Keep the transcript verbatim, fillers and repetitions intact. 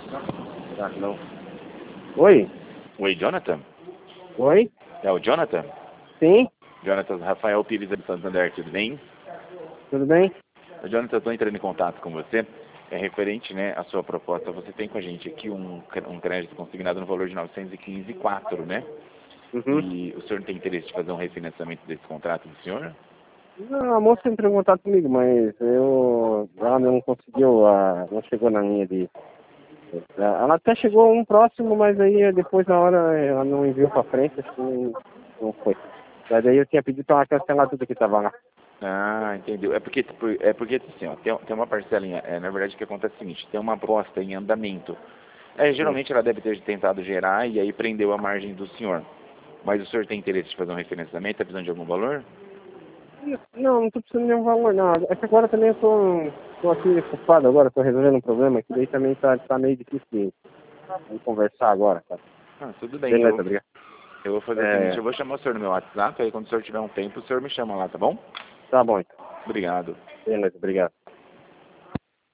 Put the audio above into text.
Será que não? Oi? Oi, Jonathan? Oi? É o Jonathan? Sim? Jonathan, Rafael Pires de Santander, tudo bem? Tudo bem? O Jonathan, estou entrando em contato com você. É referente, né, à sua proposta. Você tem com a gente aqui um, um crédito consignado no valor de novecentos e quinze vírgula quatro, né? Uhum. E o senhor tem interesse de fazer um refinanciamento desse contrato do senhor? Não, a moça entrou em contato comigo, mas eu... ela não conseguiu, a... não chegou na linha de... Ela até chegou um próximo, mas aí depois na hora ela não enviou pra frente, acho que não, não foi. Daí eu tinha pedido pra ela cancelar tudo que tava lá. Ah, entendeu. É porque, é porque assim, ó, tem, tem uma parcelinha. É, na verdade, o que acontece é o seguinte: tem uma aposta em andamento. É, Sim. geralmente ela deve ter tentado gerar e aí prendeu a margem do senhor. Mas o senhor tem interesse de fazer um refinanciamento? Está precisando de algum valor? Não, não tô precisando de nenhum valor, não. É que agora também eu tô, tô aqui ocupado agora, tô resolvendo um problema que daí também tá, tá meio difícil de, de conversar agora, cara. Ah, tudo bem. Eu, Beleza, obrigado. eu vou fazer o seguinte: É, eu vou chamar o senhor no meu WhatsApp. Aí quando o senhor tiver um tempo, o senhor me chama lá, tá bom? tá bom então. Obrigado. Beleza, obrigado.